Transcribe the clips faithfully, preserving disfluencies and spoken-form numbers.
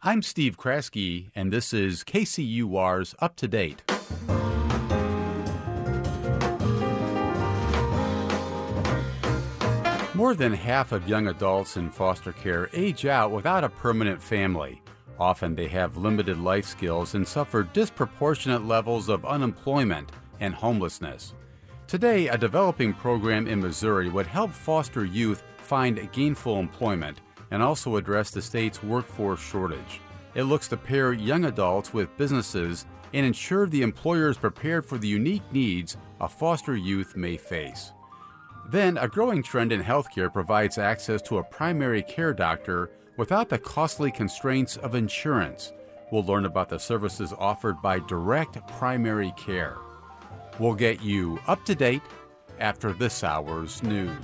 I'm Steve Kraske, and this is K C U R's Up to Date. More than half of young adults in foster care age out without a permanent family. Often they have limited life skills and suffer disproportionate levels of unemployment and homelessness. Today, a developing program in Missouri would help foster youth find gainful employment and also address the state's workforce shortage. It looks to pair young adults with businesses and ensure the employer is prepared for the unique needs a foster youth may face. Then, a growing trend in healthcare provides access to a primary care doctor without the costly constraints of insurance. We'll learn about the services offered by Direct Primary Care. We'll get you up to date after this hour's news.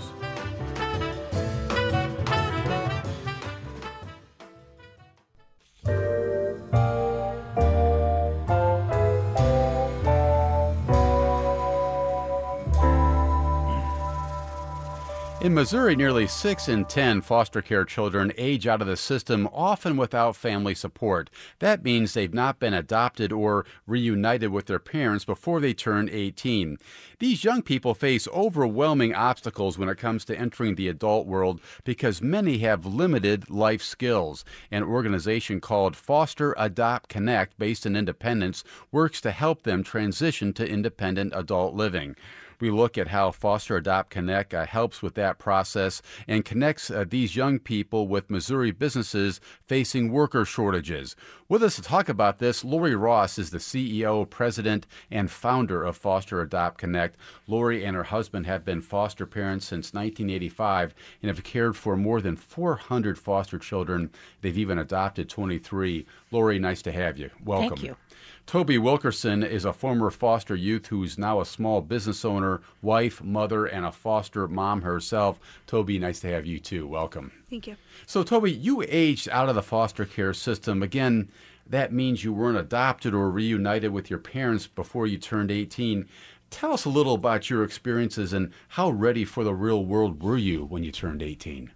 In Missouri, nearly six in ten foster care children age out of the system, often without family support. That means they've not been adopted or reunited with their parents before they turn eighteen. These young people face overwhelming obstacles when it comes to entering the adult world because many have limited life skills. An organization called Foster Adopt Connect, based in Independence, works to help them transition to independent adult living. We look at how Foster Adopt Connect uh, helps with that process and connects uh, these young people with Missouri businesses facing worker shortages. With us to talk about this, Lori Ross is the C E O, president, and founder of Foster Adopt Connect. Lori and her husband have been foster parents since nineteen eighty-five and have cared for more than four hundred foster children. They've even adopted twenty-three. Lori, nice to have you. Welcome. Thank you. Toby Wilkerson is a former foster youth who's now a small business owner, wife, mother, and a foster mom herself. Toby, nice to have you too. Welcome. Thank you. So, Toby, you aged out of the foster care system. Again, that means you weren't adopted or reunited with your parents before you turned eighteen. Tell us a little about your experiences and how ready for the real world were you when you turned eighteen?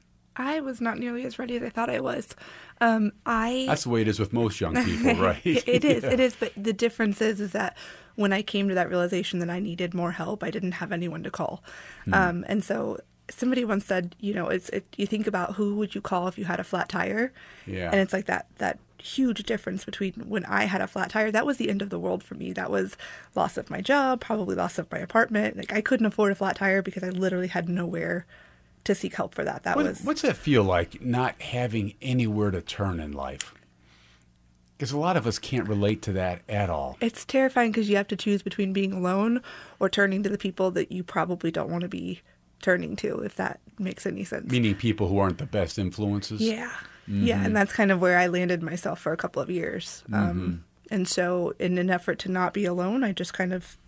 I was not nearly as ready as I thought I was. Um, I That's the way it is with most young people, right? It is, Yeah. it is. But the difference is, is that when I came to that realization that I needed more help, I didn't have anyone to call. Mm. Um, and so somebody once said, you know, it's it, you think about who would you call if you had a flat tire? Yeah. And it's like that that huge difference between when I had a flat tire. That was the end of the world for me. That was loss of my job, probably loss of my apartment. Like I couldn't afford a flat tire because I literally had nowhere to seek help for that. That what, was. What's that feel like, not having anywhere to turn in life? Because a lot of us can't relate to that at all. It's terrifying because you have to choose between being alone or turning to the people that you probably don't want to be turning to, if that makes any sense. Meaning people who aren't the best influences? Yeah. Mm-hmm. Yeah, and that's kind of where I landed myself for a couple of years. Mm-hmm. Um, and so in an effort to not be alone, I just kind of,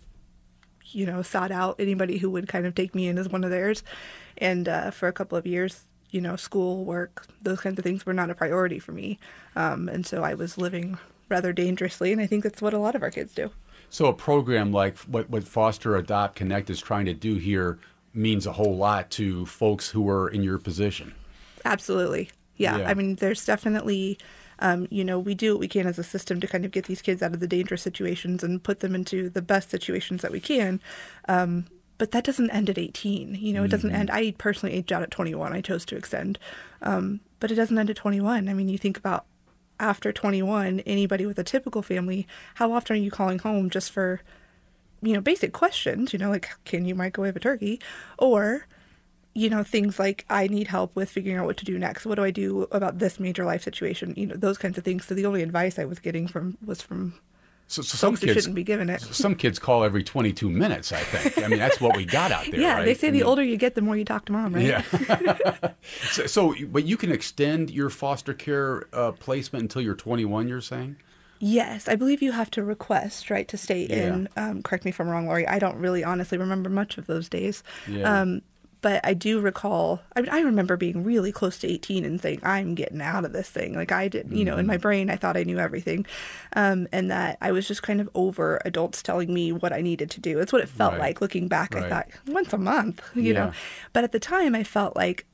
you know, sought out anybody who would kind of take me in as one of theirs. And uh, for a couple of years, you know, school, work, those kinds of things were not a priority for me. Um, and so I was living rather dangerously, and I think that's what a lot of our kids do. So a program like what, what Foster Adopt Connect is trying to do here means a whole lot to folks who are in your position. Absolutely. Yeah. yeah. I mean, there's definitely... Um, you know, we do what we can as a system to kind of get these kids out of the dangerous situations and put them into the best situations that we can. Um, but that doesn't end at eighteen. You know, it mm-hmm. doesn't end. I personally aged out at twenty-one. I chose to extend. Um, but it doesn't end at twenty-one. I mean, you think about after twenty-one, anybody with a typical family, how often are you calling home just for, you know, basic questions, you know, like, can you microwave a turkey? Or... you know, things like I need help with figuring out what to do next. What do I do about this major life situation? You know, those kinds of things. So the only advice I was getting from was from so, so folks some who kids, shouldn't be given it. Some kids call every twenty-two minutes, I think. I mean, that's what we got out there, yeah, right? they say and the older you get, the more you talk to mom, right? Yeah. so, so, but you can extend your foster care uh, placement until you're twenty-one, you're saying? Yes, I believe you have to request, right, to stay yeah. in. Um, correct me if I'm wrong, Lori. I don't really honestly remember much of those days. Yeah. Um, But I do recall, I mean, I remember being really close to eighteen and saying, I'm getting out of this thing. Like I did, you know, in my brain, I thought I knew everything. Um, and that I was just kind of over adults telling me what I needed to do. It's what it felt right. like looking back. Right. I thought, once a month, you yeah. know. But at the time, I felt like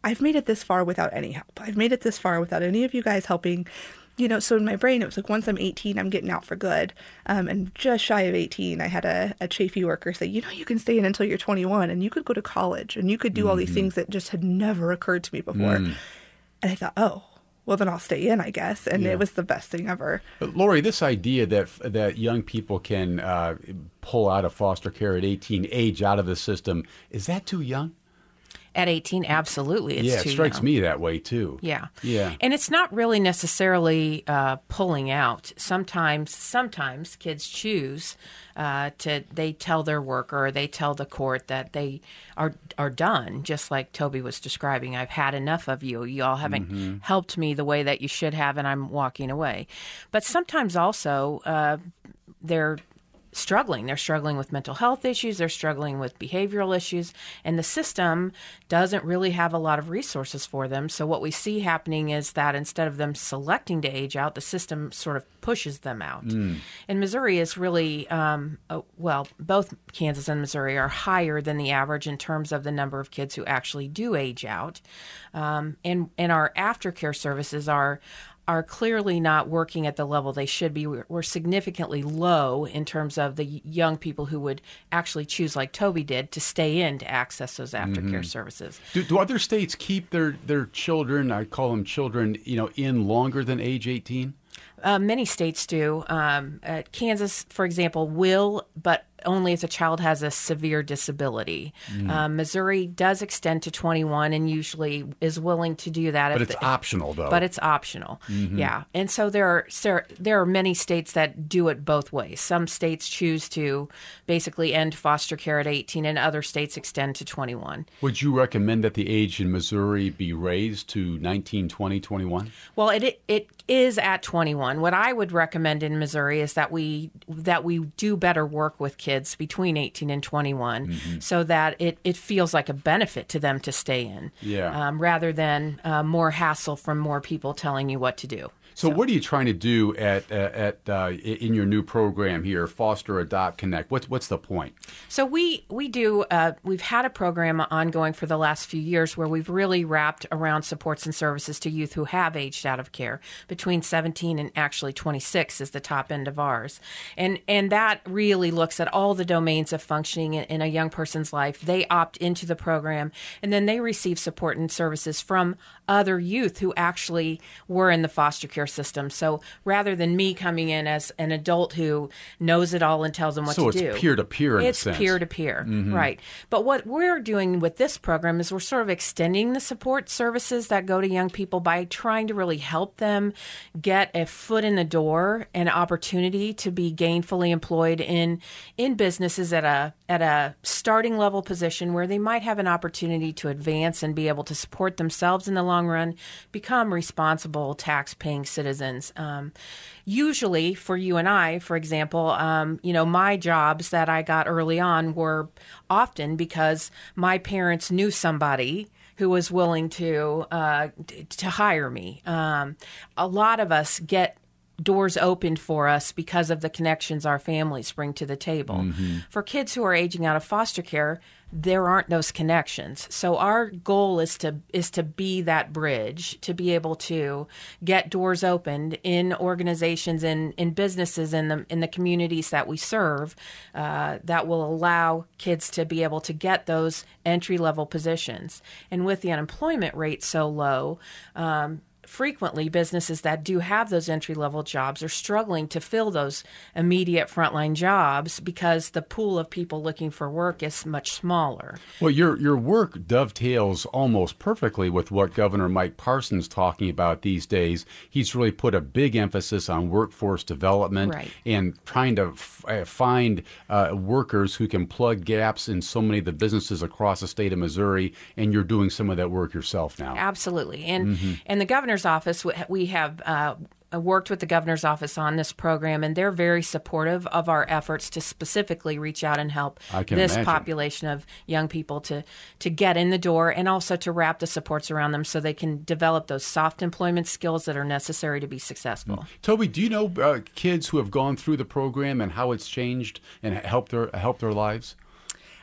I've made it this far without any help. I've made it this far without any of you guys helping. You know, so in my brain, it was like, once I'm eighteen, I'm getting out for good. Um, and just shy of eighteen, I had a, a Chafee worker say, you know, you can stay in until you're twenty-one and you could go to college and you could do mm-hmm. all these things that just had never occurred to me before. Mm. And I thought, oh, well, then I'll stay in, I guess. And yeah. it was the best thing ever. But Lori, this idea that that young people can uh, pull out of foster care at eighteen, age out of the system, is that too young? At eighteen, absolutely, it's yeah, too it strikes young. me that way, too. Yeah. Yeah. And it's not really necessarily uh, pulling out. Sometimes, sometimes kids choose uh, to, they tell their worker, or they tell the court that they are are done, just like Toby was describing. I've had enough of you. You all haven't mm-hmm. helped me the way that you should have, and I'm walking away. But sometimes also, uh, they're struggling. They're struggling with mental health issues. They're struggling with behavioral issues. And the system doesn't really have a lot of resources for them. So what we see happening is that instead of them selecting to age out, the system sort of pushes them out. Mm. And Missouri is really, um, uh, well, both Kansas and Missouri are higher than the average in terms of the number of kids who actually do age out. Um, and, and our aftercare services are are clearly not working at the level they should be. We're, we're significantly low in terms of the young people who would actually choose, like Toby did, to stay in to access those aftercare mm-hmm. services. Do, do other states keep their, their children, I call them children, you know, in longer than age eighteen? Uh, many states do. Um, uh, Kansas, for example, will, but only if the child has a severe disability. Mm. Um, Missouri does extend to twenty-one and usually is willing to do that. But if it's the, optional, though. But it's optional, mm-hmm. yeah. And so there are there are many states that do it both ways. Some states choose to basically end foster care at eighteen, and other states extend to twenty-one. Would you recommend that the age in Missouri be raised to nineteen, twenty, twenty-one? Well, it it is at twenty-one. What I would recommend in Missouri is that we that we do better work with kids between eighteen and twenty-one mm-hmm. so that it, it feels like a benefit to them to stay in yeah. um, rather than uh, more hassle from more people telling you what to do. So, so what are you trying to do at at uh, in your new program here, Foster, Adopt, Connect? What's what's the point? So we we do uh, we've had a program ongoing for the last few years where we've really wrapped around supports and services to youth who have aged out of care between seventeen and actually twenty-six is the top end of ours, and and that really looks at all the domains of functioning in, in a young person's life. They opt into the program, and then they receive support and services from other youth who actually were in the foster care system. So rather than me coming in as an adult who knows it all and tells them what so to do. So it's peer-to-peer in it's a sense. It's peer-to-peer, mm-hmm. right. But what we're doing with this program is we're sort of extending the support services that go to young people by trying to really help them get a foot in the door, an opportunity to be gainfully employed in in businesses at a at a starting level position where they might have an opportunity to advance and be able to support themselves in the long run, become responsible tax-paying citizens. Um, usually for you and I, for example, um, you know, my jobs that I got early on were often because my parents knew somebody who was willing to uh, to hire me. Um, a lot of us get doors opened for us because of the connections our families bring to the table. Mm-hmm. For kids who are aging out of foster care, there aren't those connections. So our goal is to is to be that bridge, to be able to get doors opened in organizations and in, in businesses in the in the communities that we serve uh, that will allow kids to be able to get those entry level positions. And with the unemployment rate so low, um, frequently businesses that do have those entry-level jobs are struggling to fill those immediate frontline jobs because the pool of people looking for work is much smaller. Well, your your work dovetails almost perfectly with what Governor Mike Parson's talking about these days. He's really put a big emphasis on workforce development right. and trying to f- uh, find uh, workers who can plug gaps in so many of the businesses across the state of Missouri, and you're doing some of that work yourself now. Absolutely. And mm-hmm. and the governor's office, we have uh, worked with the governor's office on this program, and they're very supportive of our efforts to specifically reach out and help this imagine. population of young people to, to get in the door and also to wrap the supports around them so they can develop those soft employment skills that are necessary to be successful. Mm. Toby, do you know uh, kids who have gone through the program and how it's changed and helped their helped their lives?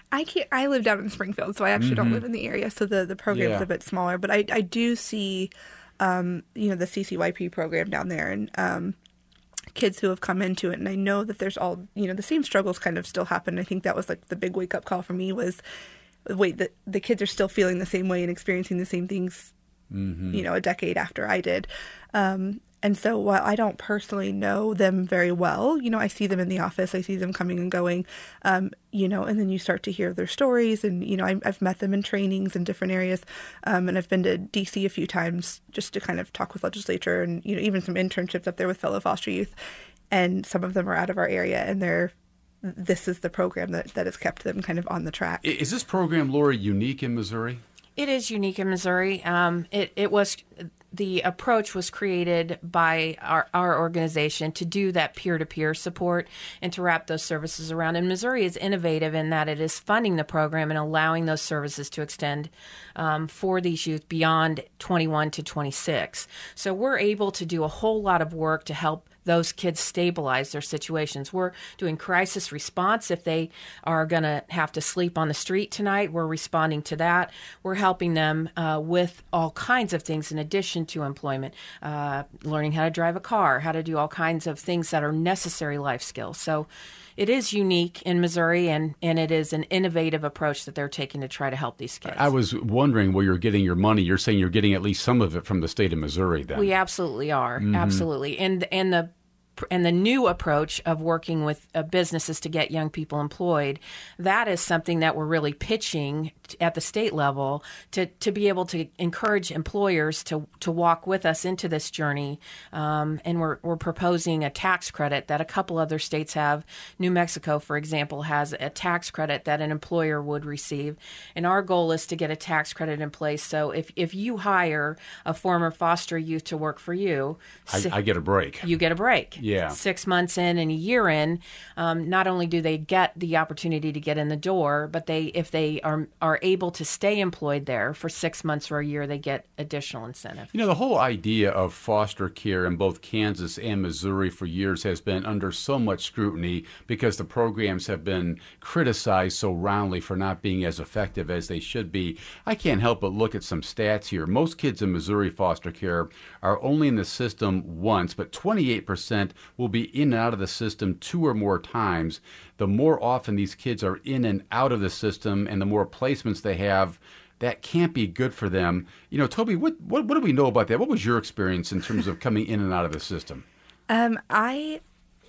I can't. I live down in Springfield, so I actually mm-hmm. don't live in the area, so the the program's yeah. a bit smaller. But I I do see, um, you know, the C C Y P program down there, and um, kids who have come into it, and I know that there's all you know the same struggles kind of still happen. I think that was like the big wake up call for me was, wait, the the kids are still feeling the same way and experiencing the same things, mm-hmm. you know, a decade after I did. Um, And so while I don't personally know them very well, you know, I see them in the office, I see them coming and going, um, you know, and then you start to hear their stories. And, you know, I, I've met them in trainings in different areas. Um, and I've been to D C a few times just to kind of talk with legislature and, you know, even some internships up there with fellow foster youth. And some of them are out of our area, and they're, this is the program that, that has kept them kind of on the track. Is this program, Lori, unique in Missouri? It is unique in Missouri. Um, it, it was... The approach was created by our, our organization to do that peer-to-peer support and to wrap those services around. And Missouri is innovative in that it is funding the program and allowing those services to extend um, for these youth beyond twenty-one to twenty-six. So we're able to do a whole lot of work to help those kids stabilize their situations. We're doing crisis response. If they are going to have to sleep on the street tonight, we're responding to that. We're helping them uh, with all kinds of things in addition to employment, uh, learning how to drive a car, how to do all kinds of things that are necessary life skills. So it is unique in Missouri, and, and it is an innovative approach that they're taking to try to help these kids. I was wondering where you're getting your money. You're saying you're getting at least some of it from the state of Missouri then. We absolutely are. Mm-hmm. Absolutely. And and the And the new approach of working with uh, businesses to get young people employed, that is something that we're really pitching t- at the state level to, to be able to encourage employers to, to walk with us into this journey. Um, and we're, we're proposing a tax credit that a couple other states have. New Mexico, for example, has a tax credit that an employer would receive. And our goal is to get a tax credit in place. So if, if you hire a former foster youth to work for you, I, I get a break. You get a break. Yeah. Six months in and a year in, um, not only do they get the opportunity to get in the door, but they, if they are are able to stay employed there for six months or a year, they get additional incentive. You know, the whole idea of foster care in both Kansas and Missouri for years has been under so much scrutiny because the programs have been criticized so roundly for not being as effective as they should be. I can't help but look at some stats here. Most kids in Missouri foster care are only in the system once, but twenty-eight percent will be in and out of the system two or more times. The more often these kids are in and out of the system and the more placements they have, that can't be good for them. You know, Toby, what, what, what do we know about that? What was your experience in terms of coming in and out of the system? Um, I,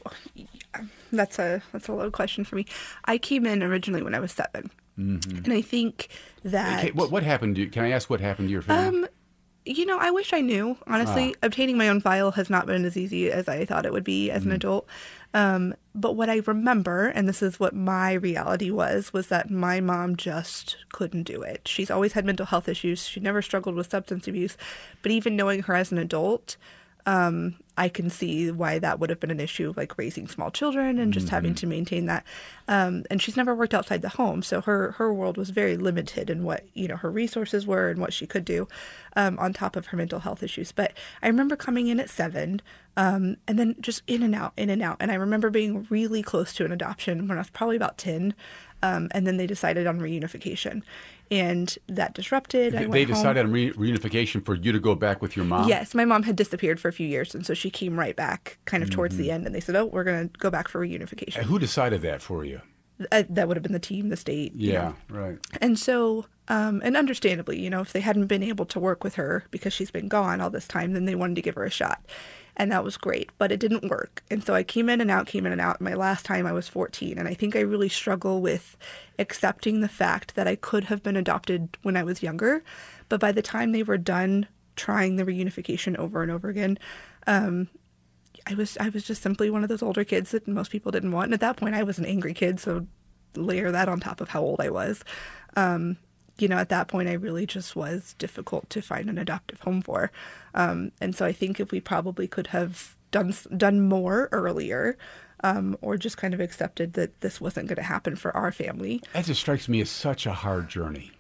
that's a, that's a loaded question for me. I came in originally when I was seven. Mm-hmm. And I think that... Okay, what, what happened to you? Can I ask what happened to your family? Um, You know, I wish I knew, honestly. Ah. Obtaining my own file has not been as easy as I thought it would be as mm. an adult. Um, but what I remember, and this is what my reality was, was that my mom just couldn't do it. She's always had mental health issues. She never struggled with substance abuse. But even knowing her as an adult, um, I can see why that would have been an issue, like raising small children and just mm-hmm. having to maintain that. Um, and she's never worked outside the home, so her, her world was very limited in what, you know, her resources were and what she could do, um, on top of her mental health issues. But I remember coming in at seven, um, and then just in and out, in and out. And I remember being really close to an adoption when I was probably about ten. Um, and then they decided on reunification, and that disrupted. They, they decided home. on re- reunification for you to go back with your mom? Yes. My mom had disappeared for a few years, and so she came right back kind of mm-hmm. towards the end, and they said, oh, we're going to go back for reunification. And who decided that for you? Uh, that would have been the team, the state. Yeah, you know. right. And so, um, and understandably, you know, if they hadn't been able to work with her because she's been gone all this time, then they wanted to give her a shot. And that was great, but it didn't work. And so I came in and out, came in and out. My last time I was fourteen. And I think I really struggle with accepting the fact that I could have been adopted when I was younger. But by the time they were done trying the reunification over and over again, um, I was I was just simply one of those older kids that most people didn't want. And at that point, I was an angry kid. So layer that on top of how old I was. Um, you know, at that point, I really just was difficult to find an adoptive home for. Um, and so I think if we probably could have done done more earlier, um, or just kind of accepted that this wasn't going to happen for our family. That just strikes me as such a hard journey.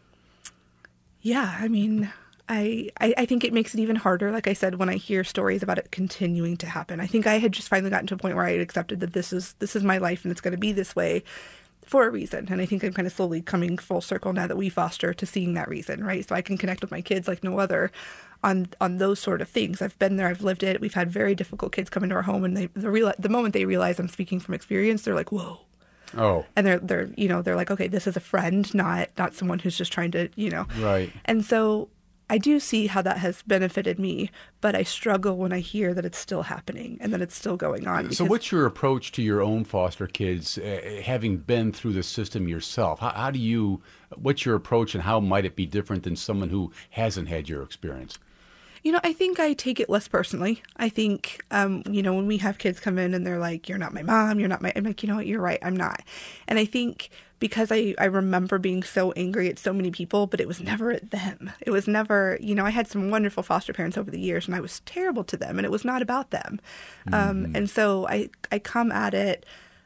Yeah, I mean, I, I, I think it makes it even harder, like I said, when I hear stories about it continuing to happen. I think I had just finally gotten to a point where I had accepted that this is this is my life and it's going to be this way. for a reason. And I think I'm kind of slowly coming full circle now that we foster to seeing that reason, right? So I can connect with my kids like no other on on those sort of things. I've been there, I've lived it. We've had very difficult kids come into our home, and they the real the moment they realize I'm speaking from experience, they're like, whoa. Oh. And they're they're you know, they're like, okay, this is a friend, not not someone who's just trying to, you know. Right. And so I do see how that has benefited me, but I struggle when I hear that it's still happening and that it's still going on. So what's your approach to your own foster kids, uh, having been through the system yourself? How, how do you, what's your approach, and how might it be different than someone who hasn't had your experience? You know, I think I take it less personally. I think, um, you know, when we have kids come in and they're like, you're not my mom, you're not my, I'm like, you know what, you're right, I'm not. And I think because I, I remember being so angry at so many people, but it was never at them. It was never, you know, I had some wonderful foster parents over the years, and I was terrible to them, and it was not about them. Mm-hmm. Um, and so I, I come at it,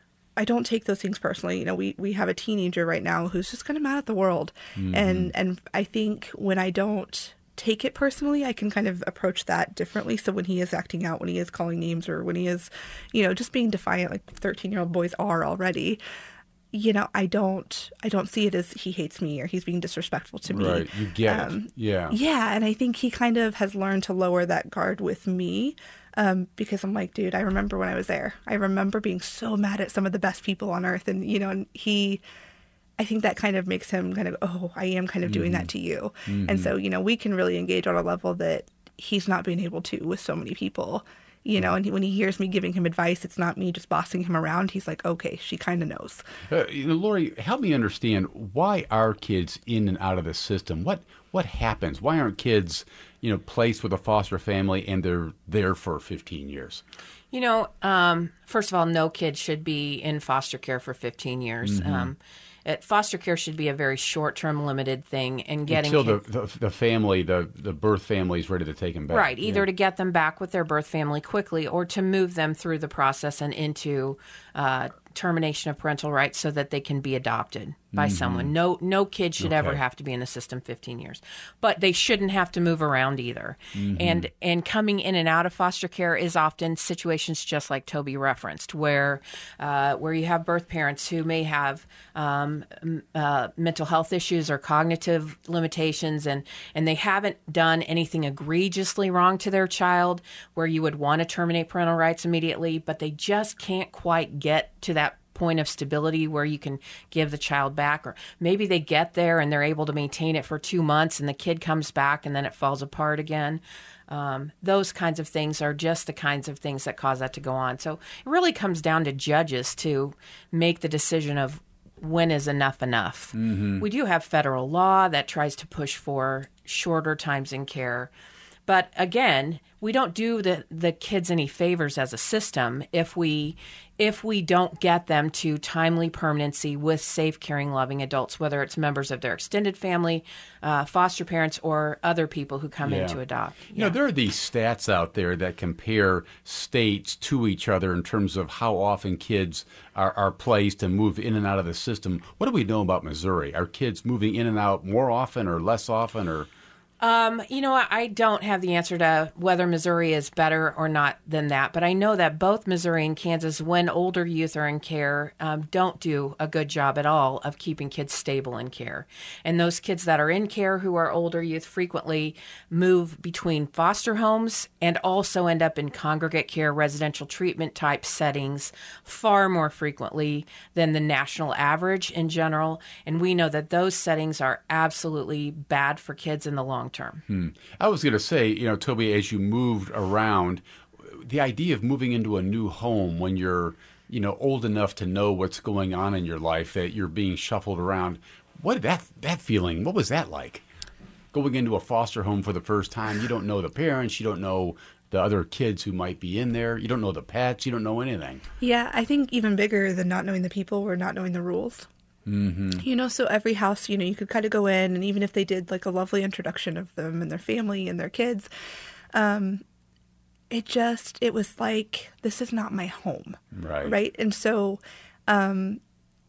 I don't take those things personally. You know, we, we have a teenager right now who's just kind of mad at the world. Mm-hmm. And, and I think when I don't take it personally, I can kind of approach that differently. So when he is acting out, when he is calling names, or when he is, you know, just being defiant like thirteen-year-old boys are already, you know, I don't I don't see it as he hates me or he's being disrespectful to me. Right, you get um, it. Yeah. Yeah, and I think he kind of has learned to lower that guard with me. Um, because I'm like, dude, I remember when I was there. I remember being so mad at some of the best people on earth. And, you know, and he, I think that kind of makes him kind of, oh, I am kind of doing mm-hmm. that to you. Mm-hmm. And so, you know, we can really engage on a level that he's not being able to with so many people, you know, and he, when he hears me giving him advice, it's not me just bossing him around. He's like, okay, she kind of knows. Uh, you know, Lori, help me understand, why are kids in and out of the system? What what happens? Why aren't kids, you know, placed with a foster family and they're there for fifteen years? You know, um, first of all, no kid should be in foster care for fifteen years. Mm-hmm. Um, it, foster care should be a very short-term, limited thing, and getting until kids, the, the the family, the the birth family is ready to take them back. Right, either yeah. to get them back with their birth family quickly, or to move them through the process and into uh, termination of parental rights so that they can be adopted by mm-hmm. someone. No no kid should okay. ever have to be in the system fifteen years. But they shouldn't have to move around either. Mm-hmm. And and coming in and out of foster care is often situations just like Toby referenced, where uh, where you have birth parents who may have um, uh, mental health issues or cognitive limitations, and, and they haven't done anything egregiously wrong to their child where you would want to terminate parental rights immediately, but they just can't quite get to that point of stability where you can give the child back. Or maybe they get there and they're able to maintain it for two months and the kid comes back and then it falls apart again. Um, those kinds of things are just the kinds of things that cause that to go on. So it really comes down to judges to make the decision of when is enough enough. Mm-hmm. We do have federal law that tries to push for shorter times in care. But again, we don't do the, the kids any favors as a system if we if we don't get them to timely permanency with safe, caring, loving adults, whether it's members of their extended family, uh, foster parents, or other people who come yeah. in to adopt. You yeah. know, there are these stats out there that compare states to each other in terms of how often kids are, are placed and move in and out of the system. What do we know about Missouri? Are kids moving in and out more often or less often, or... Um, you know, I don't have the answer to whether Missouri is better or not than that, but I know that both Missouri and Kansas, when older youth are in care, um, don't do a good job at all of keeping kids stable in care. And those kids that are in care who are older youth frequently move between foster homes and also end up in congregate care, residential treatment type settings far more frequently than the national average in general. And we know that those settings are absolutely bad for kids in the long term. Hmm. I was going to say, you know, Toby, as you moved around, the idea of moving into a new home when you're, you know, old enough to know what's going on in your life, that you're being shuffled around, what did that that feeling, what was that like? Going into a foster home for the first time, you don't know the parents, you don't know the other kids who might be in there, you don't know the pets, you don't know anything. Yeah, I think even bigger than not knowing the people were not knowing the rules. Mm-hmm. You know, so every house, you know, you could kind of go in, and even if they did like a lovely introduction of them and their family and their kids, um, it just, it was like, this is not my home. Right. Right. And so, um,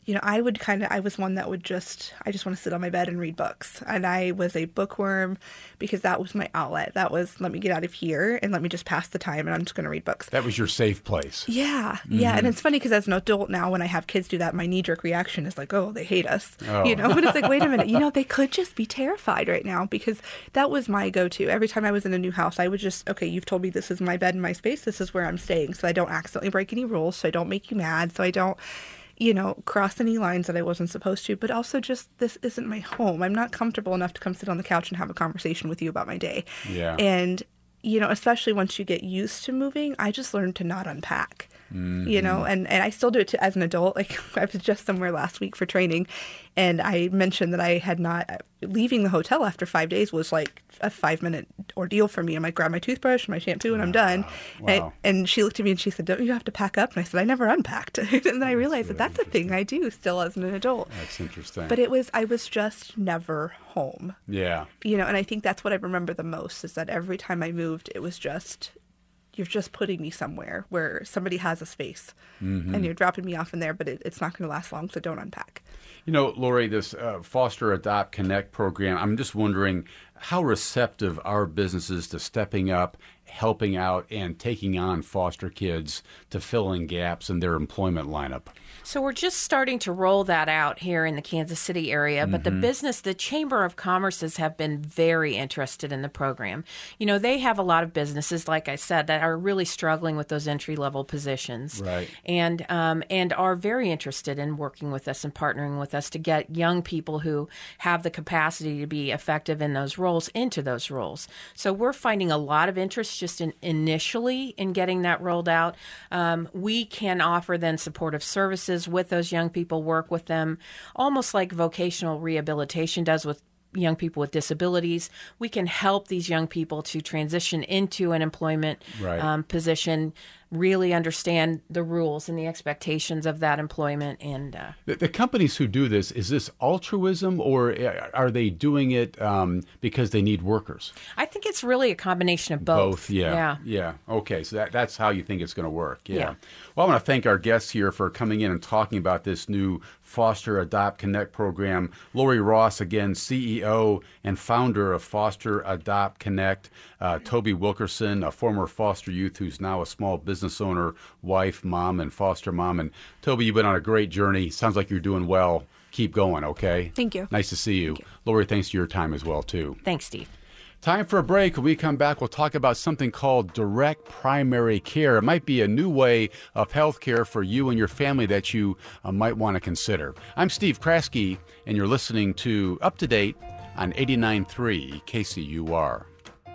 you know, I would kind of, I was one that would just, I just want to sit on my bed and read books. And I was a bookworm because that was my outlet. That was, let me get out of here and let me just pass the time and I'm just going to read books. That was your safe place. Yeah. Mm-hmm. Yeah. And it's funny because as an adult now, when I have kids do that, my knee-jerk reaction is like, oh, they hate us. Oh. You know, but it's like, wait a minute, you know, they could just be terrified right now, because that was my go-to. Every time I was in a new house, I would just, okay, you've told me this is my bed and my space. This is where I'm staying. So I don't accidentally break any rules. So I don't make you mad. So I don't, you know, cross any lines that I wasn't supposed to, but also just, this isn't my home. I'm not comfortable enough to come sit on the couch and have a conversation with you about my day. Yeah. And, you know, especially once you get used to moving, I just learned to not unpack. Mm-hmm. You know, and, and I still do it to, as an adult. Like, I was just somewhere last week for training, and I mentioned that I had not, leaving the hotel after five days was like a five minute ordeal for me. I'm like, grab my toothbrush, my shampoo, and I'm done. Wow. And, and she looked at me and she said, don't you have to pack up? And I said, I never unpacked. And then I realized that that's a thing I do still as an adult. That's interesting. But it was, I was just never home. Yeah. You know, and I think that's what I remember the most, is that every time I moved, it was just, you're just putting me somewhere where somebody has a space, mm-hmm. and you're dropping me off in there, but it, it's not going to last long, so don't unpack. You know, Lori, this uh, Foster Adopt Connect program, I'm just wondering how receptive are businesses to stepping up, helping out, and taking on foster kids to fill in gaps in their employment lineup? So we're just starting to roll that out here in the Kansas City area, but mm-hmm. the business, the Chamber of Commerce's have been very interested in the program. You know, they have a lot of businesses, like I said, that are really struggling with those entry-level positions, right? And um, and are very interested in working with us and partnering with us to get young people who have the capacity to be effective in those roles into those roles. So we're finding a lot of interest just in initially in getting that rolled out. Um, we can offer then supportive services with those young people, work with them, almost like vocational rehabilitation does with young people with disabilities. We can help these young people to transition into an employment right. um, position, really understand the rules and the expectations of that employment. And uh, the, the companies who do this, is this altruism, or are they doing it um, because they need workers? I think it's really a combination of both. Both, yeah. Yeah. Yeah. Okay, so that, that's how you think it's going to work. Yeah. Yeah. Well, I want to thank our guests here for coming in and talking about this new Foster Adopt Connect program. Lori Ross, again, C E O and founder of Foster Adopt Connect. Uh, Toby Wilkerson, a former foster youth who's now a small business owner, wife, mom, and foster mom. And Toby, you've been on a great journey. Sounds like you're doing well. Keep going, okay? Thank you. Nice to see you. you. Lori, thanks for your time as well, too. Thanks, Steve. Time for a break. When we come back, we'll talk about something called direct primary care. It might be a new way of health care for you and your family that you uh, might want to consider. I'm Steve Kraske, and you're listening to Up to Date on eighty-nine point three K C U R.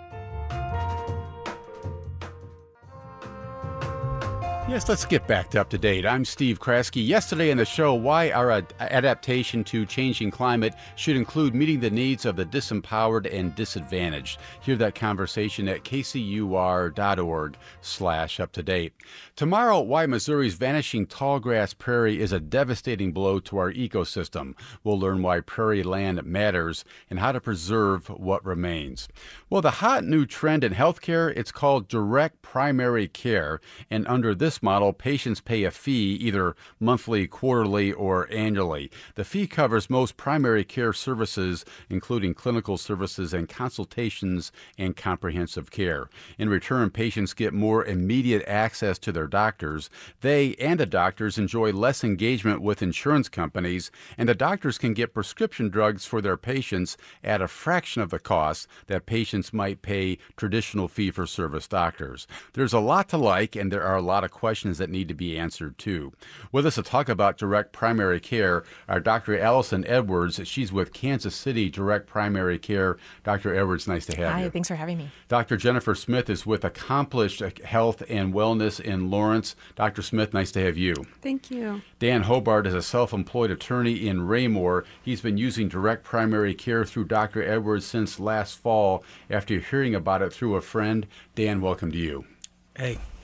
Yes, let's get back to Up to Date. I'm Steve Kraske. Yesterday in the show, why our ad- adaptation to changing climate should include meeting the needs of the disempowered and disadvantaged. Hear that conversation at kcur.org slash up to date. Tomorrow, why Missouri's vanishing tallgrass prairie is a devastating blow to our ecosystem. We'll learn why prairie land matters and how to preserve what remains. Well, the hot new trend in healthcare, it's called direct primary care, and under this model, patients pay a fee either monthly, quarterly, or annually. The fee covers most primary care services, including clinical services and consultations and comprehensive care. In return, patients get more immediate access to their doctors. They and the doctors enjoy less engagement with insurance companies, and the doctors can get prescription drugs for their patients at a fraction of the cost that patients might pay traditional fee-for-service doctors. There's a lot to like, and there are a lot of questions that need to be answered too. With us to talk about direct primary care are Doctor Allison Edwards. She's with Kansas City Direct Primary Care. Doctor Edwards, nice to have Hi, you. Hi, thanks for having me. Doctor Jennifer Smith is with Accomplished Health and Wellness in Lawrence. Doctor Smith, nice to have you. Thank you. Dan Hobart is a self-employed attorney in Raymore. He's been using direct primary care through Doctor Edwards since last fall after hearing about it through a friend. Dan, welcome to you. Hey.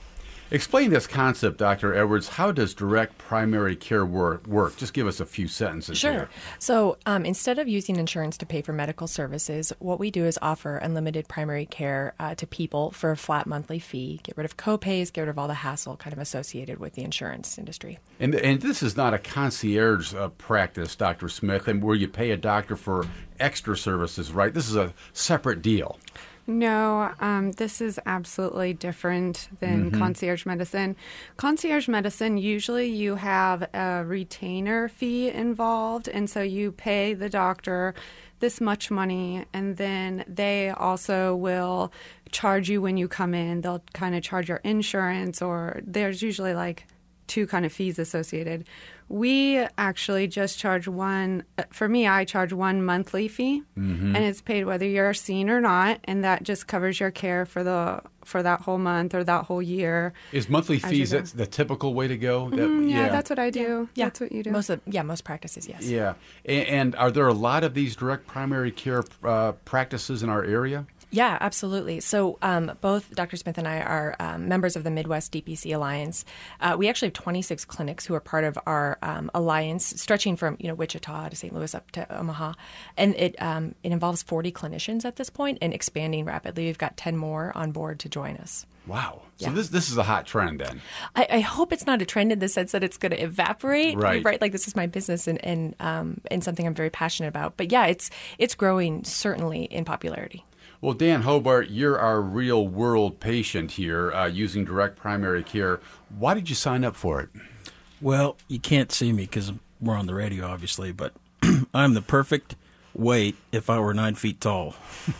Explain this concept, Doctor Edwards. How does direct primary care work? work? Just give us a few sentences Sure. here. So um, instead of using insurance to pay for medical services, what we do is offer unlimited primary care uh, to people for a flat monthly fee, get rid of copays, get rid of all the hassle kind of associated with the insurance industry. And and this is not a concierge uh, practice, Doctor Smith, and where you pay a doctor for extra services, right? This is a separate deal. No, um, this is absolutely different than mm-hmm. concierge medicine. Concierge medicine, usually you have a retainer fee involved, and so you pay the doctor this much money, and then they also will charge you when you come in. They'll kind of charge your insurance, or there's usually like two kind of fees associated. We actually just charge one. For me, I charge one monthly fee, mm-hmm. and it's paid whether you're seen or not, and that just covers your care for the for that whole month or that whole year. Is monthly fees that's the typical way to go? Mm-hmm, that, yeah, yeah, that's what I do. Yeah, that's what you do. Most of yeah, most practices, yes. Yeah, and, and are there a lot of these direct primary care uh, practices in our area? Yeah, absolutely. So um, both Doctor Smith and I are um, members of the Midwest D P C Alliance. Uh, we actually have twenty-six clinics who are part of our um, alliance, stretching from you know Wichita to Saint Louis up to Omaha, and it um, it involves forty clinicians at this point and expanding rapidly. We've got ten more on board to join us. Wow. So yeah. this this is a hot trend then. I, I hope it's not a trend in the sense that it's going to evaporate. Right. Right. Like this is my business and and um, and something I'm very passionate about. But yeah, it's it's growing certainly in popularity. Well, Dan Hobart, you're our real-world patient here uh, using direct primary care. Why did you sign up for it? Well, you can't see me because we're on the radio, obviously, but I'm the perfect weight if I were nine feet tall.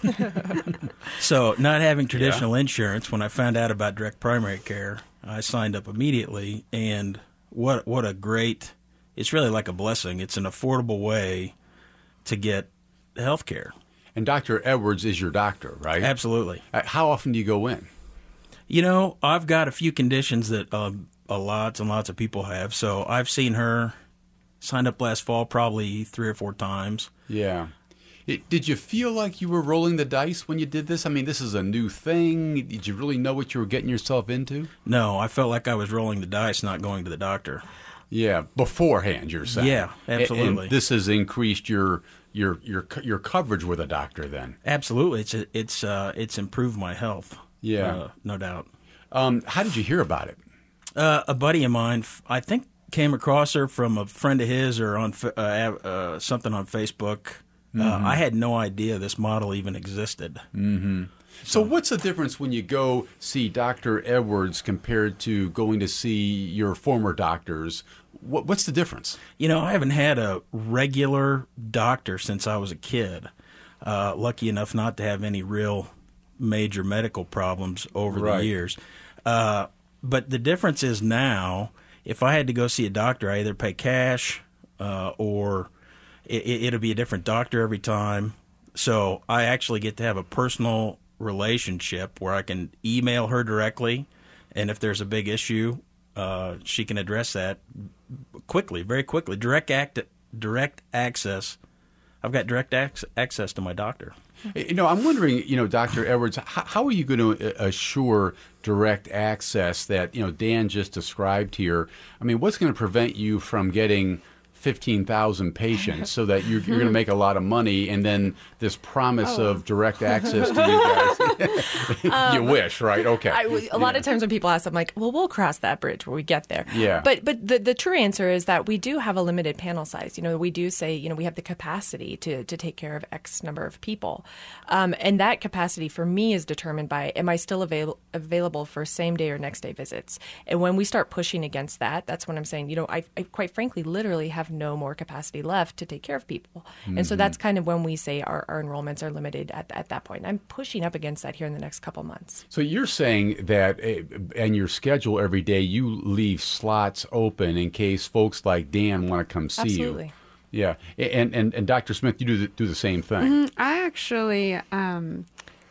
So not having traditional yeah. insurance, when I found out about direct primary care, I signed up immediately, and what what a great, it's really like a blessing. It's an affordable way to get health care. And Doctor Edwards is your doctor, right? Absolutely. Uh, how often do you go in? You know, I've got a few conditions that um, a lots and lots of people have. So I've seen her signed up last fall probably three or four times. Yeah. It, did you feel like you were rolling the dice when you did this? I mean, this is a new thing. Did you really know what you were getting yourself into? No, I felt like I was rolling the dice, not going to the doctor. Yeah, beforehand, you're saying. Yeah, absolutely. And this has increased your your your your coverage with a doctor then. Absolutely. It's it's uh, it's improved my health. Yeah. Uh, no doubt. Um, how did you hear about it? Uh, a buddy of mine, I think, came across her from a friend of his or on uh, uh, something on Facebook. Mm-hmm. Uh, I had no idea this model even existed. Mm-hmm. So what's the difference when you go see Doctor Edwards compared to going to see your former doctors? What, what's the difference? You know, I haven't had a regular doctor since I was a kid. Uh, lucky enough not to have any real major medical problems over right. the years. Uh, but the difference is now, if I had to go see a doctor, I either pay cash uh, or it, it'll be a different doctor every time. So I actually get to have a personal relationship where I can email her directly, and if there's a big issue, uh, she can address that quickly, very quickly. Direct act, direct access. I've got direct ac- access to my doctor. You know, I'm wondering, you know, Doctor Edwards, how, how are you going to assure direct access that, you know, Dan just described here? I mean, what's going to prevent you from getting fifteen thousand patients so that you're, you're going to make a lot of money, and then this promise oh. of direct access to you guys, um, you wish, right? Okay. I, a lot yeah. of times when people ask, I'm like, well, we'll cross that bridge when we get there. Yeah. But but the, the true answer is that we do have a limited panel size. You know, we do say, you know, we have the capacity to, to take care of X number of people. Um, and that capacity for me is determined by, am I still avail- available for same day or next day visits? And when we start pushing against that, that's when I'm saying, you know, I, I quite frankly literally have no more capacity left to take care of people. Mm-hmm. And so that's kind of when we say our, our enrollments are limited at, at that point. I'm pushing up against that here in the next couple months. So you're saying that uh, in your schedule every day, you leave slots open in case folks like Dan want to come see Absolutely. you. Yeah. And, and, and Doctor Smith, you do the, do the same thing. Mm-hmm. I actually um,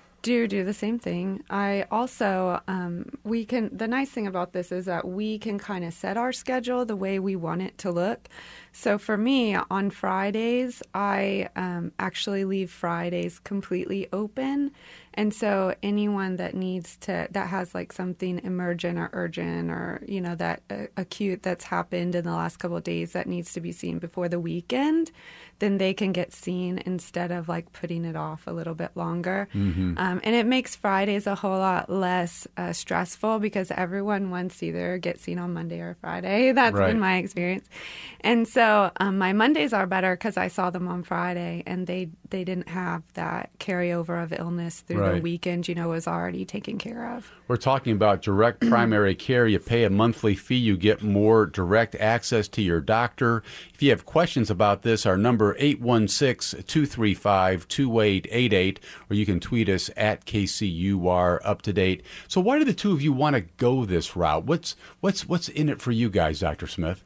do do the same thing. I also, um, we can, the nice thing about this is that we can kind of set our schedule the way we want it to look. So for me, on Fridays, I um, actually leave Fridays completely open. And so anyone that needs to, that has like something emergent or urgent or, you know, that uh, acute that's happened in the last couple of days that needs to be seen before the weekend, then they can get seen instead of like putting it off a little bit longer. Mm-hmm. Um, and it makes Fridays a whole lot less uh, stressful because everyone wants to either get seen on Monday or Friday. That's right. been my experience. And so um, my Mondays are better because I saw them on Friday and they, they didn't have that carryover of illness through right. the weekend, you know, was already taken care of. We're talking about direct primary care. You pay a monthly fee. You get more direct access to your doctor. If you have questions about this, our number eight one six, two three five, two eight eight eight, or you can tweet us at K C U R Up to Date. So why do the two of you want to go this route? What's what's what's in it for you guys, Doctor Smith?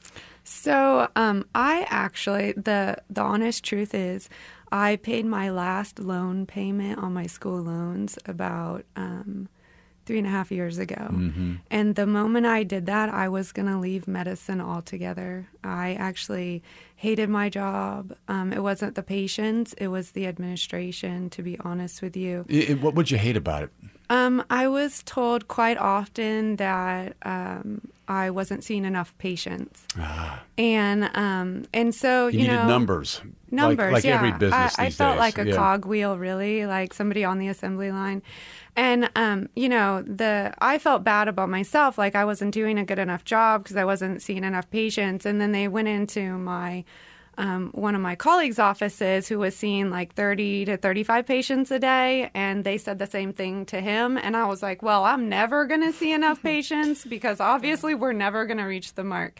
So um, I actually, the the honest truth is, I paid my last loan payment on my school loans about um, three and a half years ago. Mm-hmm. And the moment I did that, I was going to leave medicine altogether. I actually hated my job. Um, it wasn't the patients, it was the administration, to be honest with you. It, it, what would you hate about it? Um, I was told quite often that um, I wasn't seeing enough patients, ah. and um, and so you, you know needed numbers, numbers, like, like yeah. every business I, these I felt days. like a yeah. cogwheel, really, like somebody on the assembly line, and um, you know the I felt bad about myself, like I wasn't doing a good enough job because I wasn't seeing enough patients, and then they went into my. Um, one of my colleagues' offices who was seeing like thirty to thirty-five patients a day, and they said the same thing to him. And I was like, well, I'm never going to see enough patients because obviously we're never going to reach the mark.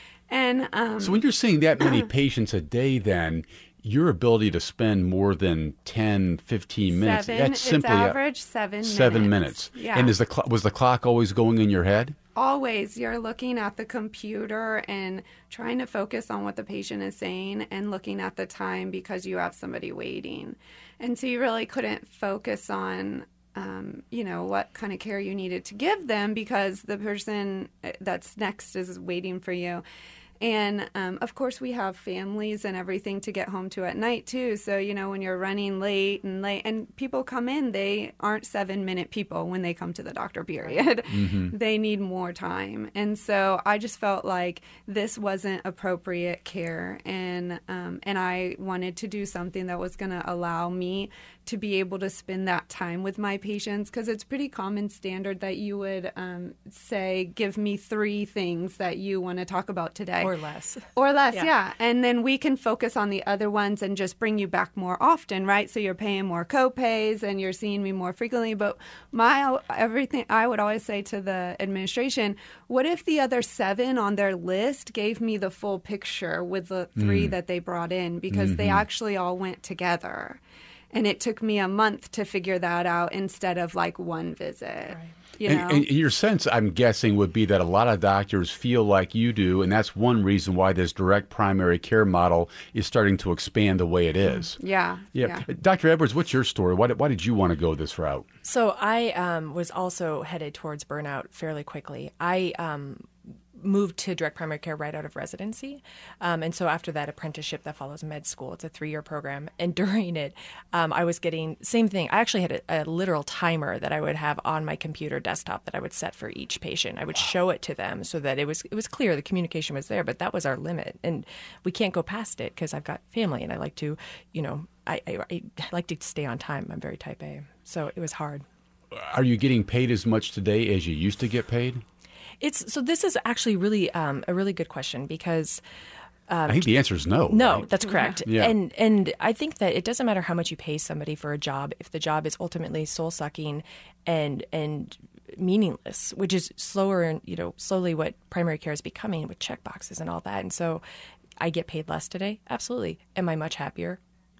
And um, so when you're seeing that many patients a day, then your ability to spend more than ten, fifteen minutes, seven, that's simply it's average seven seven minutes. minutes. Yeah. And is the cl- was the clock always going in your head? Always. You're looking at the computer and trying to focus on what the patient is saying and looking at the time because you have somebody waiting. And so you really couldn't focus on, um, you know, what kind of care you needed to give them because the person that's next is waiting for you. And, um, of course, we have families and everything to get home to at night, too. So, you know, when you're running late and late, and people come in, they aren't seven-minute people when they come to the doctor, period. Mm-hmm. They need more time. And so I just felt like this wasn't appropriate care. And, um, and I wanted to do something that was going to allow me to be able to spend that time with my patients because it's pretty common standard that you would um, say, give me three things that you want to talk about today. Or less. Or less, yeah. yeah. And then we can focus on the other ones and just bring you back more often, right? So you're paying more co-pays and you're seeing me more frequently. But my everything, I would always say to the administration, what if the other seven on their list gave me the full picture with the three mm. that they brought in because mm-hmm. they actually all went together. And it took me a month to figure that out instead of like one visit. Right. You know? and, and your sense, I'm guessing, would be that a lot of doctors feel like you do, and that's one reason why this direct primary care model is starting to expand the way it is. Yeah. Yeah. yeah. Doctor Edwards, what's your story? Why did, why did you want to go this route? So I um, was also headed towards burnout fairly quickly. I um, moved to direct primary care right out of residency. Um, and so after that apprenticeship that follows med school, it's a three-year program. And during it, um, I was getting same thing. I actually had a, a literal timer that I would have on my computer desktop that I would set for each patient. I would wow. show it to them so that it was it was clear the communication was there, but that was our limit. And we can't go past it because I've got family and I like to, you know, I, I, I like to stay on time. I'm very type A. So it was hard. Are you getting paid as much today as you used to get paid? It's so. This is actually really um, a really good question because um, I think the answer is no. No, right? that's correct. Yeah. And and I think that it doesn't matter how much you pay somebody for a job if the job is ultimately soul sucking and and meaningless, which is slower and you know slowly what primary care is becoming with check boxes and all that. And so, I get paid less today. Absolutely. Am I much happier?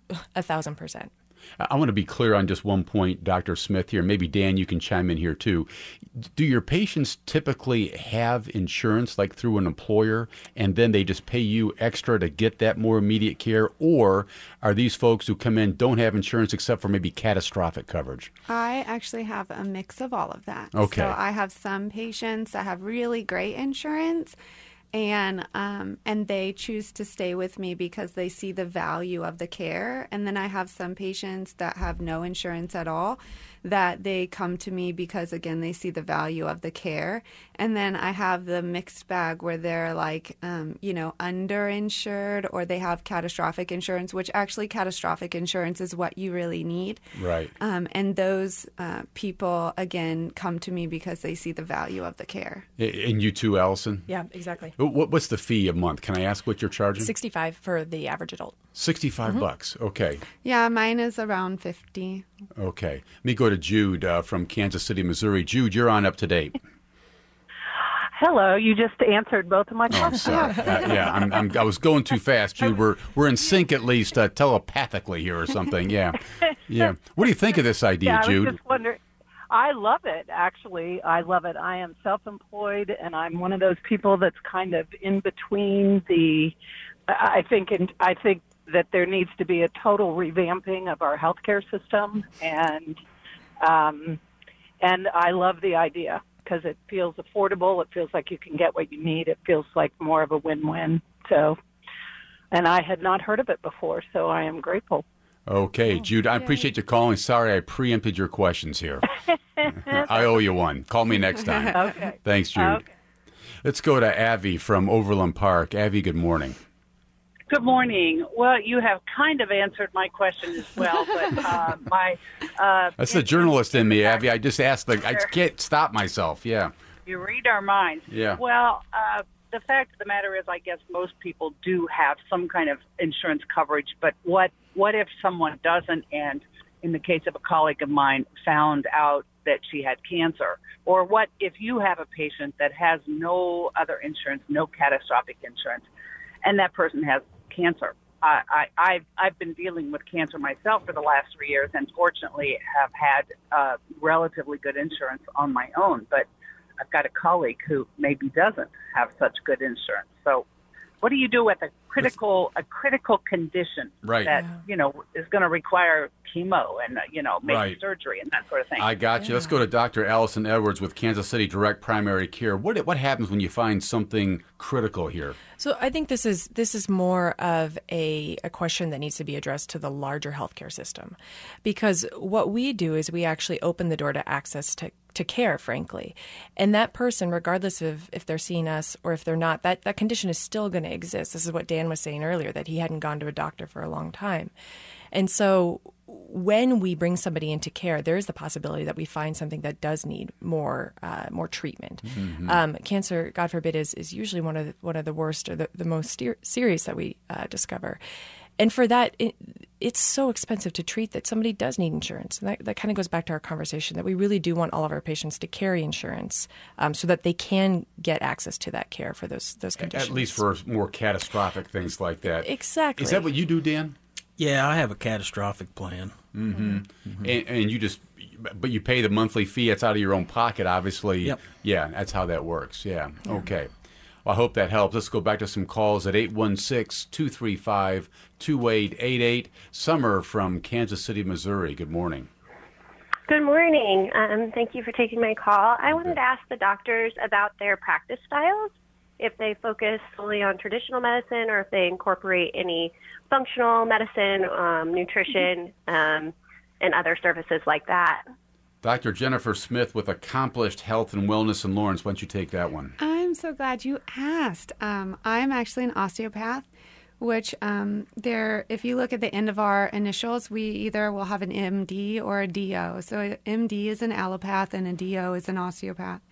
A thousand percent. I want to be clear on just one point, Doctor Smith here. Maybe, Dan, you can chime in here, too. Do your patients typically have insurance, like through an employer, and then they just pay you extra to get that more immediate care? Or are these folks who come in don't have insurance except for maybe catastrophic coverage? I actually have a mix of all of that. Okay. So I have some patients that have really great insurance, and um, and they choose to stay with me because they see the value of the care. And then I have some patients that have no insurance at all that they come to me because, again, they see the value of the care. And then I have the mixed bag where they're like, um, you know, underinsured, or they have catastrophic insurance, which actually catastrophic insurance is what you really need. Right. Um, and those uh, people, again, come to me because they see the value of the care. And you too, Allison? Yeah, exactly. What, what's the fee a month? Can I ask what you're charging? sixty-five for the average adult. sixty-five mm-hmm. bucks. Okay. Yeah, mine is around fifty. Okay. Let me go to Jude uh, from Kansas City, Missouri. Jude, you're on up to date. Hello. You just answered both of my questions. Oh, I'm sorry. uh, yeah, I'm, I'm, I was going too fast, Jude. We're we're in sync at least uh, telepathically here or something. Yeah. Yeah. What do you think of this idea, yeah, I Jude? was just wondering. I love it, actually. I love it. I am self-employed, and I'm one of those people that's kind of in between the. I think, and I think that there needs to be a total revamping of our healthcare system, and um, and I love the idea because it feels affordable. It feels like you can get what you need. It feels like more of a win-win. So, and I had not heard of it before, so I am grateful. Okay, Jude, I appreciate you calling. Sorry I preempted your questions here. I owe you one. Call me next time. Okay. Thanks, Jude. Okay. Let's go to Avi from Overland Park. Avi, good morning. Good morning. Well, you have kind of answered my question as well, but uh, my... Uh, That's the journalist in me, Avi. I just asked, the, I can't stop myself, yeah. You read our minds. Yeah. Well, uh, the fact of the matter is, I guess most people do have some kind of insurance coverage, but what what if someone doesn't, and in the case of a colleague of mine, found out that she had cancer? Or what if you have a patient that has no other insurance, no catastrophic insurance, and that person has cancer? I, I, I've, I've been dealing with cancer myself for the last three years and fortunately have had uh, relatively good insurance on my own, but I've got a colleague who maybe doesn't have such good insurance. So what do you do with a critical a critical condition right. that, you know, is going to require chemo and, uh, you know, maybe right. surgery and that sort of thing? I got you. Yeah. Let's go to Doctor Allison Edwards with Kansas City Direct Primary Care. What what happens when you find something critical here? So I think this is this is more of a, a question that needs to be addressed to the larger healthcare system, because what we do is we actually open the door to access to to care, frankly. And that person, regardless of if they're seeing us or if they're not, that, that condition is still going to exist. This is what Dan was saying earlier, that he hadn't gone to a doctor for a long time. And so when we bring somebody into care, there is the possibility that we find something that does need more uh, more treatment. Mm-hmm. Um, cancer, God forbid, is, is usually one of the, one of the worst or the, the most ser- serious that we uh, discover. And for that, it, it's so expensive to treat that somebody does need insurance. And that, that kind of goes back to our conversation that we really do want all of our patients to carry insurance um, so that they can get access to that care for those those conditions. At least for more catastrophic things like that. Exactly. Is that what you do, Dan? Yeah, I have a catastrophic plan. Mm-hmm. Mm-hmm. And, and you just, but you pay the monthly fee. It's out of your own pocket, obviously. Yep. Yeah, that's how that works. Yeah. yeah. Okay. Well, I hope that helps. Let's go back to some calls at eight one six, two three five, two eight eight eight. Summer from Kansas City, Missouri. Good morning. Good morning. Um, thank you for taking my call. I wanted to ask the doctors about their practice styles, if they focus solely on traditional medicine or if they incorporate any functional medicine, um, nutrition, um, and other services like that. Doctor Jennifer Smith with Accomplished Health and Wellness in Lawrence. Why don't you take that one? I'm so glad you asked. Um, I'm actually an osteopath, which um, there, if you look at the end of our initials, we either will have an M D or a D O. So an M D is an allopath and a D O is an osteopath.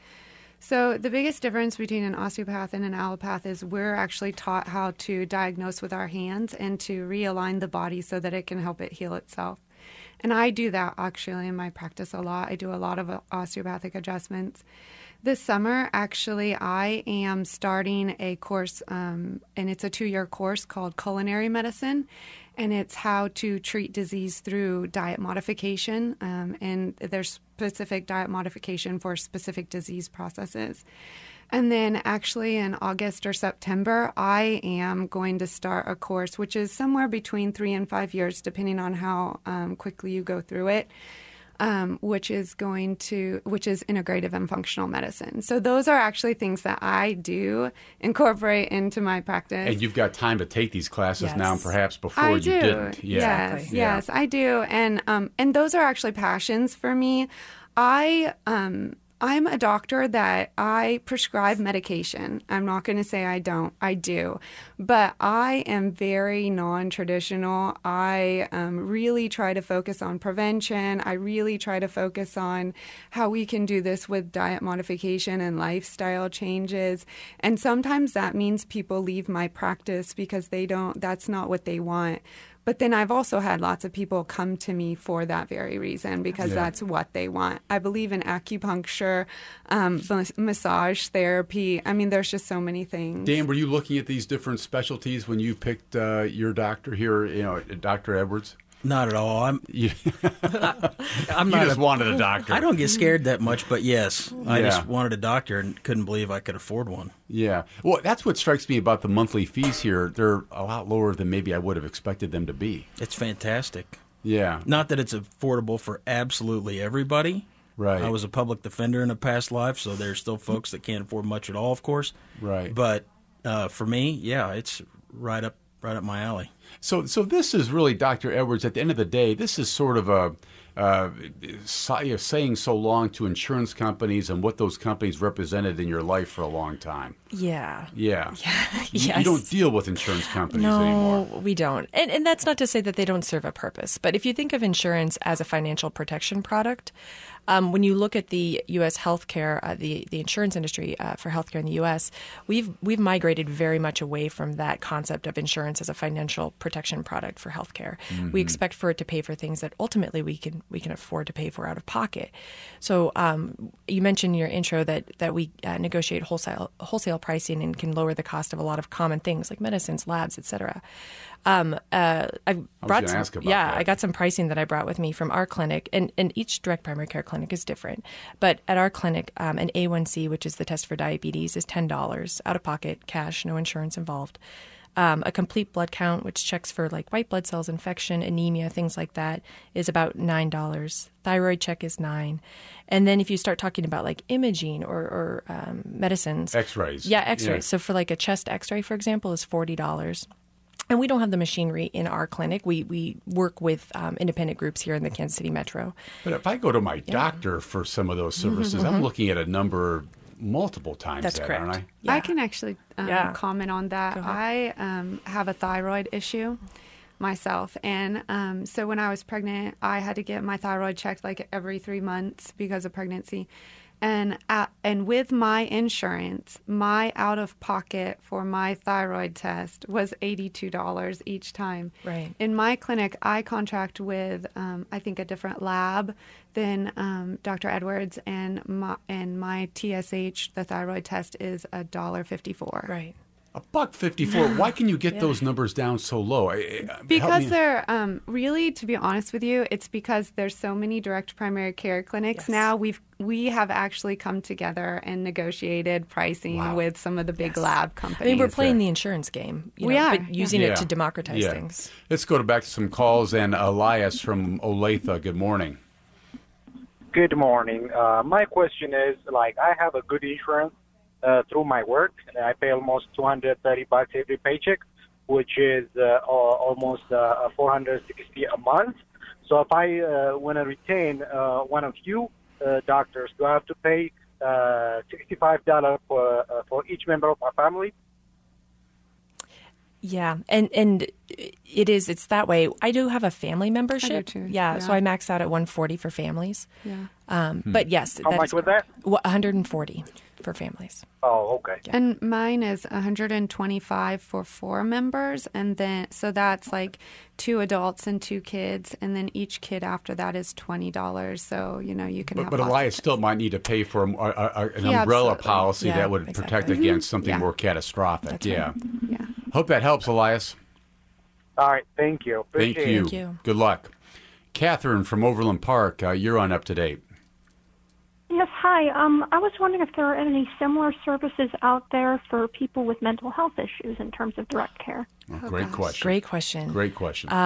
So the biggest difference between an osteopath and an allopath is we're actually taught how to diagnose with our hands and to realign the body so that it can help it heal itself. And I do that actually in my practice a lot. I do a lot of osteopathic adjustments. This summer, actually, I am starting a course, um, and it's a two-year course called Culinary Medicine, and it's how to treat disease through diet modification, um, and there's specific diet modification for specific disease processes. And then actually in August or September, I am going to start a course, which is somewhere between three and five years, depending on how um, quickly you go through it, um, which is going to, which is integrative and functional medicine. So those are actually things that I do incorporate into my practice. And you've got time to take these classes Yes. now, and perhaps before I you do. didn't. Yeah. Yes, Exactly. yes, Yeah. I do. And um, and those are actually passions for me. I um. I'm a doctor that I prescribe medication. I'm not going to say I don't. I do. But I am very non-traditional. I um, really try to focus on prevention. I really try to focus on how we can do this with diet modification and lifestyle changes. And sometimes that means people leave my practice because they don't, that's not what they want. But then I've also had lots of people come to me for that very reason, because Yeah. that's what they want. I believe in acupuncture, um, mas- massage therapy. I mean, there's just so many things. Dan, were you looking at these different specialties when you picked uh, your doctor here, you know, Doctor Edwards? Not at all. I'm. You, I'm you not. just a- wanted a doctor. I don't get scared that much, but yes, I Yeah. just wanted a doctor and couldn't believe I could afford one. Yeah. Well, that's what strikes me about the monthly fees here. They're a lot lower than maybe I would have expected them to be. It's fantastic. Yeah. Not that it's affordable for absolutely everybody. Right. I was a public defender in a past life, so there's still folks that can't afford much at all, of course. Right. But uh, for me, yeah, it's right up right up my alley. So, so this is really, Doctor Edwards, at the end of the day, this is sort of a uh, so, you know, saying so long to insurance companies and what those companies represented in your life for a long time. Yeah. Yeah. Yeah. You, Yes. you don't deal with insurance companies No, anymore. we don't. And, and that's not to say that they don't serve a purpose. But if you think of insurance as a financial protection product, um, when you look at the U S healthcare, uh, the the insurance industry uh, for healthcare in the U S, we've we've migrated very much away from that concept of insurance as a financial protection product for healthcare. Mm-hmm. We expect for it to pay for things that ultimately we can we can afford to pay for out of pocket. So um, you mentioned in your intro that that we uh, negotiate wholesale wholesale pricing and can lower the cost of a lot of common things like medicines, labs, et cetera. Um, uh, I brought gonna some, ask about yeah, that. I got some pricing that I brought with me from our clinic, and, and each direct primary care clinic is different. But at our clinic, um, an A one C, which is the test for diabetes, is ten dollars out of pocket, cash, no insurance involved. Um, a complete blood count, which checks for like white blood cells, infection, anemia, things like that, is about nine dollars. Thyroid check is nine. And then if you start talking about like imaging or, or um, medicines. X-rays. Yeah, x-rays. Yeah. So for like a chest x-ray, for example, is forty dollars. And we don't have the machinery in our clinic. We we work with um, independent groups here in the Kansas City metro. But if I go to my doctor for some of those services, I'm looking at a number multiple times That's that, correct. aren't I? Yeah. I can actually um, Yeah. comment on that. Go ahead. I um, have a thyroid issue myself. And um, so when I was pregnant, I had to get my thyroid checked like every three months because of pregnancy. And uh, and with my insurance, my out of pocket for my thyroid test was eighty-two dollars each time. Right. In my clinic, I contract with um, I think a different lab than um, Doctor Edwards, and my and my T S H, the thyroid test, is a dollar fifty-four. Right. A buck fifty-four. Why can you get those numbers down so low? I- I- help Because me- they're um, really, to be honest with you, it's because there's so many direct primary care clinics Yes. now. We've we have actually come together and negotiated pricing Wow. with some of the big lab I companies. mean, we're playing the insurance game. You We know, are, but using Yeah. it to democratize Yeah. things. Let's go to back to some calls. And Elias from Olathe, good morning. Good morning. Uh, my question is, like, I have a good insurance uh, through my work. I pay almost two hundred thirty bucks every paycheck, which is uh, al- almost uh, four hundred sixty a month. So if I uh, want to retain uh, one of you uh, doctors, do I have to pay uh, sixty-five dollars for uh, for each member of my family? Yeah, and and it is. It's that way. I do have a family membership. too, Yeah, so yeah. I max out at one forty for families. Yeah. Um, But yes, How that much is was that? one hundred forty for families. Oh, okay. And mine is one hundred twenty-five for four members, and then so that's like two adults and two kids, and then each kid after that is twenty dollars. So you know you can But, have. but lots of Elias kids. still might need to pay for a, a, a, an Yeah, umbrella absolutely. policy Yeah, that would exactly. protect against something Yeah. more catastrophic. That's yeah. right. Yeah. Hope that helps, Elias. All right. Thank you. Thank Appreciate you. it. Thank you. Good luck. Catherine from Overland Park, uh, you're on Up to Date. Yes, hi. Um, I was wondering if there are any similar services out there for people with mental health issues in terms of direct care. Oh, great question. Great question. Great question. Um,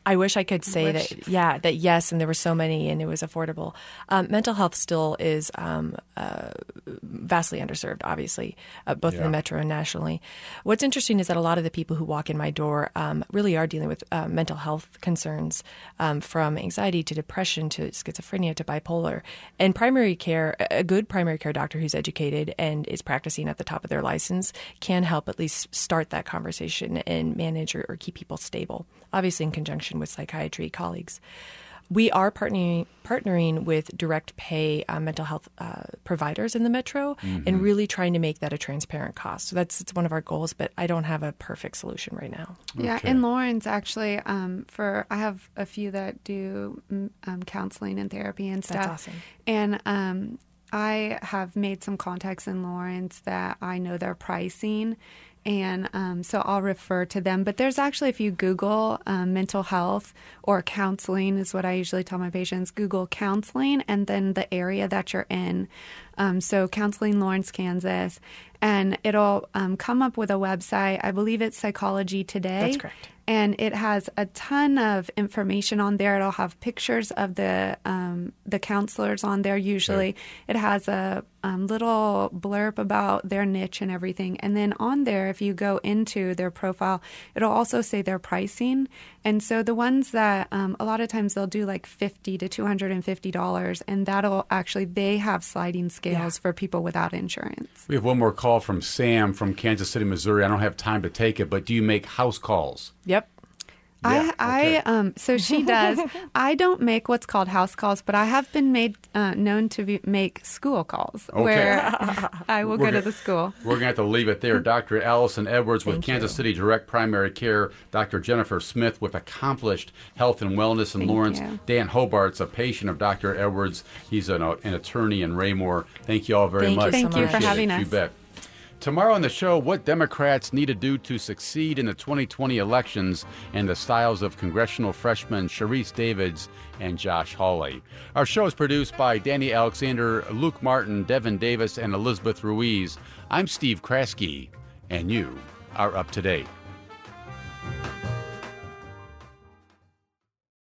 I wish I could say Wish. that, yeah, that yes, and there were so many and it was affordable. Um, mental health still is um, uh, vastly underserved, obviously, uh, both Yeah. in the metro and nationally. What's interesting is that a lot of the people who walk in my door um, really are dealing with uh, mental health concerns, um, from anxiety to depression to schizophrenia to bipolar. And primary care, a good primary care doctor who's educated and is practicing at the top of their license can help at least start that conversation and manage or, or keep people stable, obviously in conjunction with psychiatry colleagues. We are partnering partnering with direct pay uh, mental health uh, providers in the metro Mm-hmm. and really trying to make that a transparent cost. So that's it's one of our goals, but I don't have a perfect solution right now. Yeah, Okay. in Lawrence, actually, um, for I have a few that do mm, um, counseling and therapy and stuff. That's awesome. And um, I have made some contacts in Lawrence that I know their pricing. And um, so I'll refer to them. But there's actually, if you Google um, mental health or counseling is what I usually tell my patients, Google counseling and then the area that you're in. Um, so Counseling Lawrence, Kansas. And it'll um, come up with a website. I believe it's Psychology Today. That's correct. And it has a ton of information on there. It'll have pictures of the um, the counselors on there. Usually, Okay. it has a um, little blurb about their niche and everything. And then on there, if you go into their profile, it'll also say their pricing. And so the ones that um, a lot of times they'll do like fifty to two hundred and fifty dollars, and that'll actually they have sliding scales Yeah. for people without insurance. We have one more call from Sam from Kansas City, Missouri. I don't have time to take it, but do you make house calls? Yep. Yeah, I, okay. I, um, so she does. I don't make what's called house calls, but I have been made uh, known to be, make school calls Okay. where I will We're go to gonna- the school. We're going to have to leave it there. Doctor Allison Edwards with Thank Kansas you. City Direct Primary Care. Doctor Jennifer Smith with Accomplished Health and Wellness in Thank Lawrence. you. Dan Hobart's a patient of Doctor Edwards. He's an, uh, an attorney in Raymore. Thank you all very Thank you much. so Thank you for Appreciate having it. us. You bet. Tomorrow on the show, what Democrats need to do to succeed in the twenty twenty elections and the styles of congressional freshmen Sharice Davids and Josh Hawley. Our show is produced by Danny Alexander, Luke Martin, Devin Davis, and Elizabeth Ruiz. I'm Steve Kraske, and you are up to date.